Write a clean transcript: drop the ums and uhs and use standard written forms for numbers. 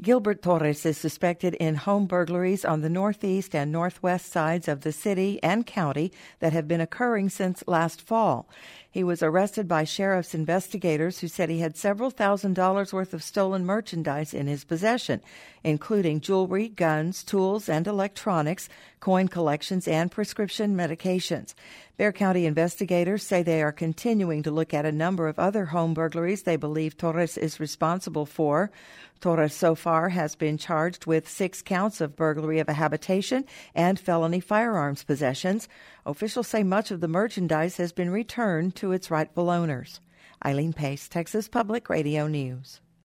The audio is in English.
Gilbert Torres is suspected in home burglaries on the northeast and northwest sides of the city and county that have been occurring since last fall. He was arrested by sheriff's investigators who said he had several $1,000s worth of stolen merchandise in his possession, including jewelry, guns, tools, and electronics, coin collections, and prescription medications. Bexar County investigators say they are continuing to look at a number of other home burglaries they believe Torres is responsible for. Torres so far has been charged with 6 counts of burglary of a habitation and felony firearms possessions. Officials say much of the merchandise has been returned to its rightful owners. Eileen Pace, Texas Public Radio News.